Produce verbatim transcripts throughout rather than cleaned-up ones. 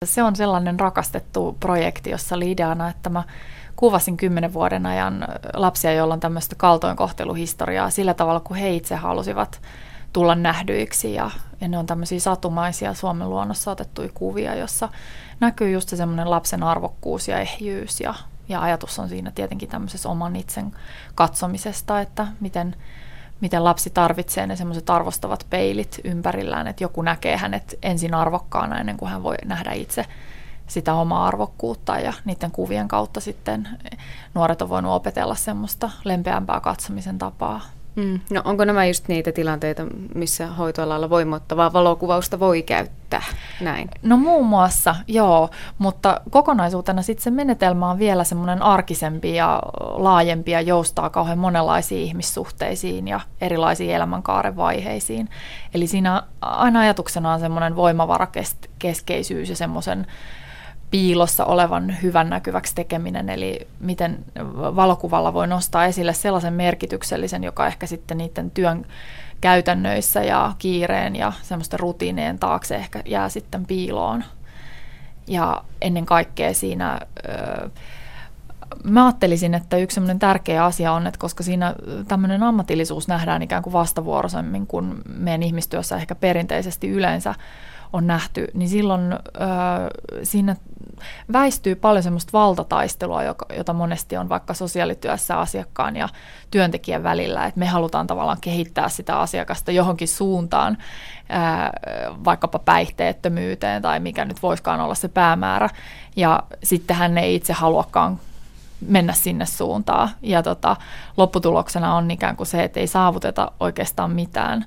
Se on sellainen rakastettu projekti, jossa oli ideana, että mä kuvasin kymmenen vuoden ajan lapsia, joilla on tämmöistä kaltoinkohteluhistoriaa sillä tavalla, kun he itse halusivat tulla nähdyiksi. Ja, ja ne on tämmöisiä satumaisia Suomen luonnossa otettuja kuvia, jossa näkyy just se semmoinen lapsen arvokkuus ja ehjyys. Ja, ja ajatus on siinä tietenkin tämmöisessä oman itsen katsomisesta, että miten, miten lapsi tarvitsee ne semmoiset arvostavat peilit ympärillään, että joku näkee hänet ensin arvokkaana ennen kuin hän voi nähdä itse sitä omaa arvokkuutta, ja niiden kuvien kautta sitten nuoret on voinut opetella semmoista lempeämpää katsomisen tapaa. Mm. No onko nämä just niitä tilanteita, missä hoitoalalla voimattavaa valokuvausta voi käyttää? Näin. No muun muassa, joo, mutta kokonaisuutena sitten se menetelmä on vielä semmoinen arkisempi ja laajempi ja joustaa kauhean monenlaisiin ihmissuhteisiin ja erilaisiin elämänkaaren vaiheisiin. Eli siinä aina ajatuksena on semmoinen voimavarakeskeisyys ja semmoisen piilossa olevan hyvän näkyväksi tekeminen, eli miten valokuvalla voi nostaa esille sellaisen merkityksellisen, joka ehkä sitten niiden työn käytännöissä ja kiireen ja semmoisten rutiineen taakse ehkä jää sitten piiloon. Ja ennen kaikkea siinä mä ajattelisin, että yksi semmoinen tärkeä asia on, että koska siinä tämmöinen ammatillisuus nähdään ikään kuin vastavuoroisemmin kuin meidän ihmistyössä ehkä perinteisesti yleensä on nähty, niin silloin ö, siinä väistyy paljon semmoista valtataistelua, joka, jota monesti on vaikka sosiaalityössä asiakkaan ja työntekijän välillä, että me halutaan tavallaan kehittää sitä asiakasta johonkin suuntaan, ää, vaikkapa päihteettömyyteen tai mikä nyt voisikaan olla se päämäärä, ja sitten hän ei itse haluakaan mennä sinne suuntaan, ja tota, lopputuloksena on ikään kuin se, että ei saavuteta oikeastaan mitään.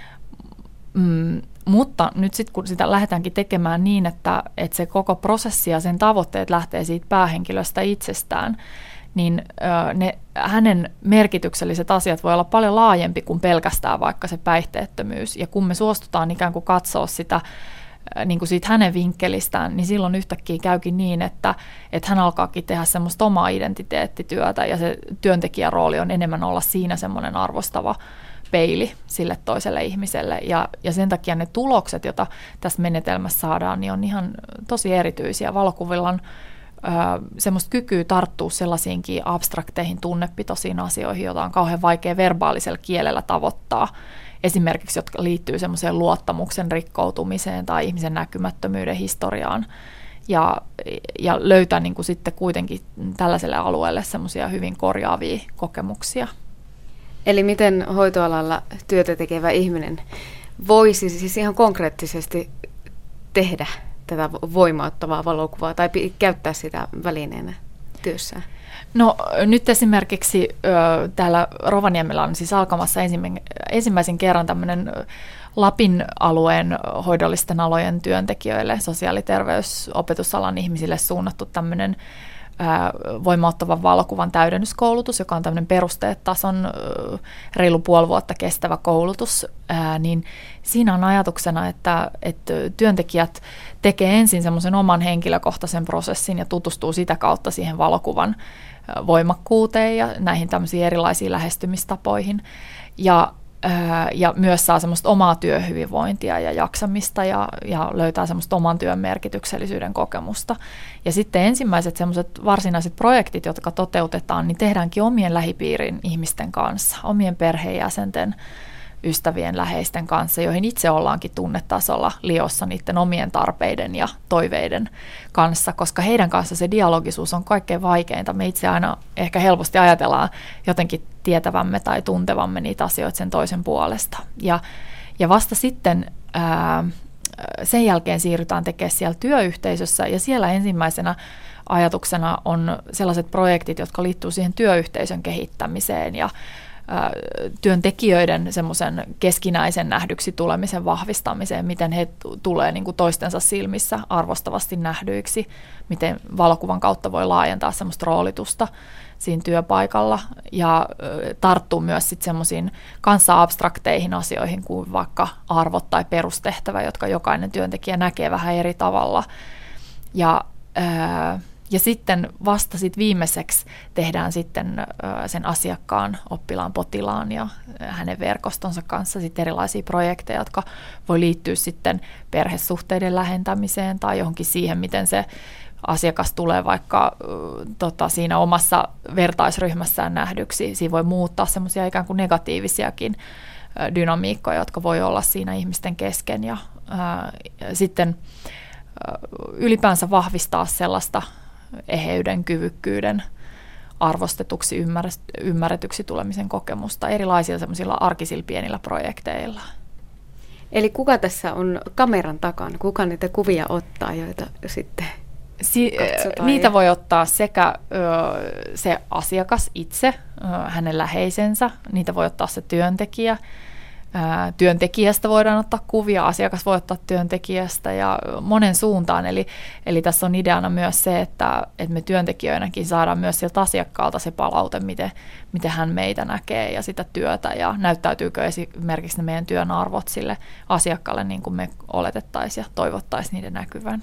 Mm. Mutta nyt sitten kun sitä lähdetäänkin tekemään niin, että, että se koko prosessi ja sen tavoitteet lähtee siitä päähenkilöstä itsestään, niin ö, ne, hänen merkitykselliset asiat voi olla paljon laajempi kuin pelkästään vaikka se päihteettömyys. Ja kun me suostutaan ikään kuin katsoa sitä niin kuin siitä hänen vinkkelistään, niin silloin yhtäkkiä käykin niin, että, että hän alkaakin tehdä semmoista omaa identiteettityötä ja se työntekijän rooli on enemmän olla siinä semmoinen arvostava peili sille toiselle ihmiselle, ja, ja sen takia ne tulokset, joita tässä menetelmässä saadaan, niin on ihan tosi erityisiä. Valokuvilla on ö, semmoista kykyä tarttua sellaisiinkin abstrakteihin tunnepitoisiin asioihin, joita on kauhean vaikea verbaalisella kielellä tavoittaa, esimerkiksi jotka liittyy semmoiseen luottamuksen rikkoutumiseen tai ihmisen näkymättömyyden historiaan, ja, ja löytää niin kuin sitten kuitenkin tällaiselle alueelle semmoisia hyvin korjaavia kokemuksia. Eli miten hoitoalalla työtä tekevä ihminen voisi siis ihan konkreettisesti tehdä tätä voimauttavaa valokuvaa tai käyttää sitä välineenä työssään? No nyt esimerkiksi ö, täällä Rovaniemellä on siis alkamassa ensimmäisen kerran tämmöinen Lapin alueen hoidollisten alojen työntekijöille, sosiaali- ja terveysopetusalan ihmisille suunnattu tämmöinen voimauttavan valokuvan täydennyskoulutus, joka on tämmöinen perusteetason reilu puoli vuotta kestävä koulutus, ää, niin siinä on ajatuksena, että, että työntekijät tekee ensin semmoisen oman henkilökohtaisen prosessin ja tutustuu sitä kautta siihen valokuvan voimakkuuteen ja näihin tämmöisiin erilaisiin lähestymistapoihin, ja ja myös saa semmoista omaa työhyvinvointia ja jaksamista ja, ja löytää semmoista oman työn merkityksellisyyden kokemusta. Ja sitten ensimmäiset semmoiset varsinaiset projektit, jotka toteutetaan, niin tehdäänkin omien lähipiirin ihmisten kanssa, omien perheenjäsenten, ystävien, läheisten kanssa, joihin itse ollaankin tunnetasolla liossa niiden omien tarpeiden ja toiveiden kanssa, koska heidän kanssa se dialogisuus on kaikkein vaikeinta. Me itse aina ehkä helposti ajatellaan jotenkin tietävämme tai tuntevamme niitä asioita sen toisen puolesta. Ja, ja vasta sitten ää, sen jälkeen siirrytään tekemään siellä työyhteisössä, ja siellä ensimmäisenä ajatuksena on sellaiset projektit, jotka liittyy siihen työyhteisön kehittämiseen ja työntekijöiden semmoisen keskinäisen nähdyksi tulemisen vahvistamiseen, miten he tulee niin kuin toistensa silmissä arvostavasti nähdyiksi, miten valokuvan kautta voi laajentaa semmoista roolitusta siinä työpaikalla ja tarttuu myös sitten semmoisiin kanssa abstrakteihin asioihin kuin vaikka arvot tai perustehtävä, jotka jokainen työntekijä näkee vähän eri tavalla. Ja Ja sitten vasta sit viimeiseksi tehdään sitten sen asiakkaan, oppilaan, potilaan ja hänen verkostonsa kanssa sit erilaisia projekteja, jotka voi liittyä sitten perhesuhteiden lähentämiseen tai johonkin siihen, miten se asiakas tulee vaikka tota, siinä omassa vertaisryhmässään nähdyksi. Siinä voi muuttaa semmoisia ikään kuin negatiivisiakin dynamiikkoja, jotka voi olla siinä ihmisten kesken ja ää, sitten ää, ylipäänsä vahvistaa sellaista eheyden, kyvykkyyden, arvostetuksi, ymmärretyksi tulemisen kokemusta erilaisilla semmoisilla arkisilla pienillä projekteilla. Eli kuka tässä on kameran takana? Kuka niitä kuvia ottaa, joita sitten si- Niitä voi ottaa sekä ö, se asiakas itse, ö, hänen läheisensä, niitä voi ottaa se työntekijä. Työntekijästä voidaan ottaa kuvia, asiakas voi ottaa työntekijästä ja monen suuntaan. Eli, eli tässä on ideana myös se, että, että me työntekijöinäkin saadaan myös sieltä asiakkaalta se palaute, miten, miten hän meitä näkee ja sitä työtä ja näyttäytyykö esimerkiksi ne meidän työn arvot sille asiakkaalle niin kuin me oletettaisiin ja toivottaisiin niiden näkyvän.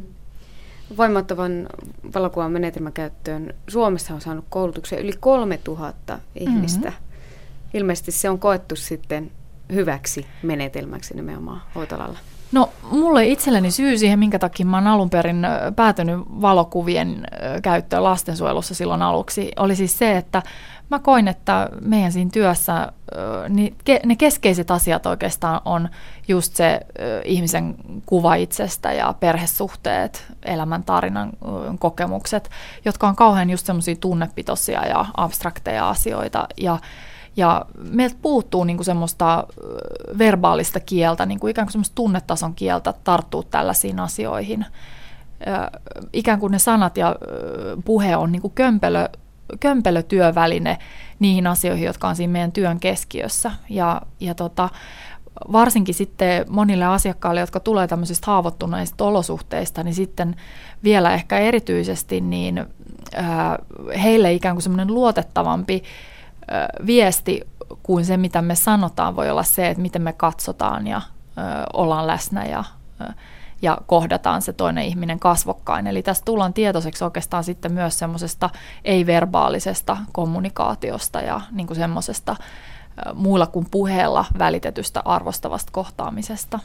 Voimattavan valokuvan menetelmäkäyttöön Suomessa on saanut koulutuksen yli kolmetuhatta ihmistä. Mm-hmm. Ilmeisesti se on koettu sitten hyväksi menetelmäksi nimenomaan hoitolalla. No mulle itselleni syy siihen, minkä takia mä oon alun perin päätynyt valokuvien käyttöön lastensuojelussa silloin aluksi, oli siis se, että mä koin, että meidän siinä työssä niin ne keskeiset asiat oikeastaan on just se ihmisen kuva itsestä ja perhesuhteet, elämäntarinan kokemukset, jotka on kauhean just semmoisia tunnepitoisia ja abstrakteja asioita ja Ja meiltä puuttuu niinku semmoista verbaalista kieltä, niinku ikään kuin semmoista tunnetason kieltä tarttuu tällaisiin asioihin. Ö, ikään kuin ne sanat ja puhe on niinku kömpelö, kömpelö työväline niihin asioihin, jotka on siinä meidän työn keskiössä. Ja, ja tota, varsinkin sitten monille asiakkaille, jotka tulee tämmöisistä haavoittuneista olosuhteista, niin sitten vielä ehkä erityisesti niin, ö, heille ikään kuin semmoinen luotettavampi viesti kuin se, mitä me sanotaan, voi olla se, että miten me katsotaan ja ö, ollaan läsnä ja, ö, ja kohdataan se toinen ihminen kasvokkain. Eli tässä tullaan tietoiseksi oikeastaan sitten myös semmoisesta ei-verbaalisesta kommunikaatiosta ja niin kuin semmoisesta ö, muilla kuin puheella välitetystä arvostavasta kohtaamisesta.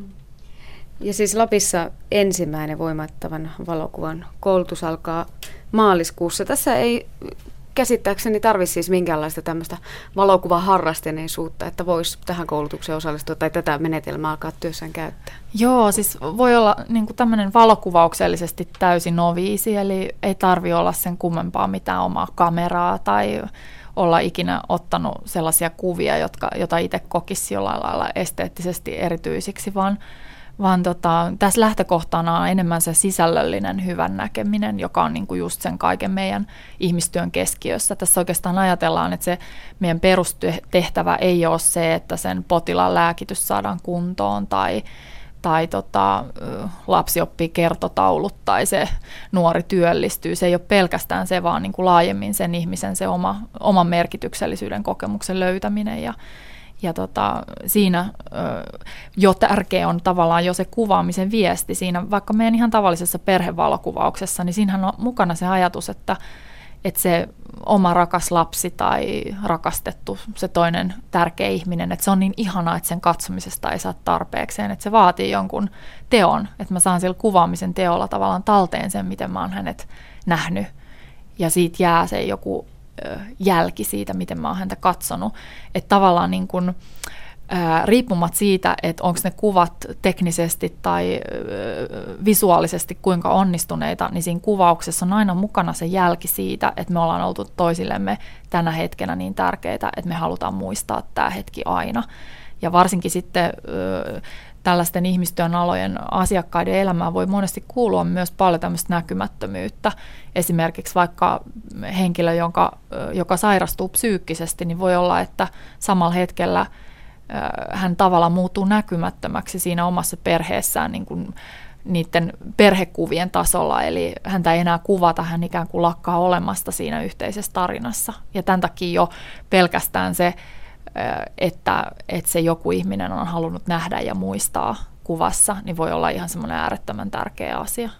Ja siis Lapissa ensimmäinen voimattavan valokuvan koulutus alkaa maaliskuussa. Tässä ei käsittääkseni tarvitse siis minkäänlaista tämmöistä valokuvaharrastuneisuutta, että voisi tähän koulutukseen osallistua tai tätä menetelmää alkaa työssään käyttää. Joo, siis voi olla niin kuin tämmöinen valokuvauksellisesti täysin noviisi, eli ei tarvitse olla sen kummempaa mitään omaa kameraa tai olla ikinä ottanut sellaisia kuvia, jotka, jota itse kokisi jollain lailla esteettisesti erityisiksi, vaan vaan tota, tässä lähtökohtana on enemmän se sisällöllinen hyvän näkeminen, joka on niinku just sen kaiken meidän ihmistyön keskiössä. Tässä oikeastaan ajatellaan, että se meidän perustehtävä ei ole se, että sen potilaan lääkitys saadaan kuntoon tai, tai tota, lapsi oppii kertotaulut tai se nuori työllistyy. Se ei ole pelkästään se, vaan niinku laajemmin sen ihmisen se oma, oman merkityksellisyyden kokemuksen löytäminen ja Ja tota, siinä ö, jo tärkeä on tavallaan jo se kuvaamisen viesti. Siinä vaikka meidän ihan tavallisessa perhevalokuvauksessa, niin siinähän on mukana se ajatus, että, että se oma rakas lapsi tai rakastettu, se toinen tärkeä ihminen, että se on niin ihanaa, että sen katsomisesta ei saa tarpeekseen, että se vaatii jonkun teon, että mä saan sillä kuvaamisen teolla tavallaan talteen sen, miten mä oon hänet nähnyt, ja siitä jää se joku jälki siitä, miten mä oon häntä katsonut. Että tavallaan niin kun, ää, riippumatta siitä, että onko ne kuvat teknisesti tai ää, visuaalisesti kuinka onnistuneita, niin siinä kuvauksessa on aina mukana se jälki siitä, että me ollaan oltu toisillemme tänä hetkenä niin tärkeitä, että me halutaan muistaa tämä hetki aina. Ja varsinkin sitten ää, tällaisten ihmistyön alojen asiakkaiden elämään voi monesti kuulua myös paljon tämmöistä näkymättömyyttä. Esimerkiksi vaikka henkilö, jonka, joka sairastuu psyykkisesti, niin voi olla, että samalla hetkellä hän tavallaan muuttuu näkymättömäksi siinä omassa perheessään niin kuin niiden perhekuvien tasolla, eli häntä ei enää kuvata, hän ikään kuin lakkaa olemasta siinä yhteisessä tarinassa. Ja tämän takia jo pelkästään se, Että, että se joku ihminen on halunnut nähdä ja muistaa kuvassa, niin voi olla ihan semmoinen äärettömän tärkeä asia.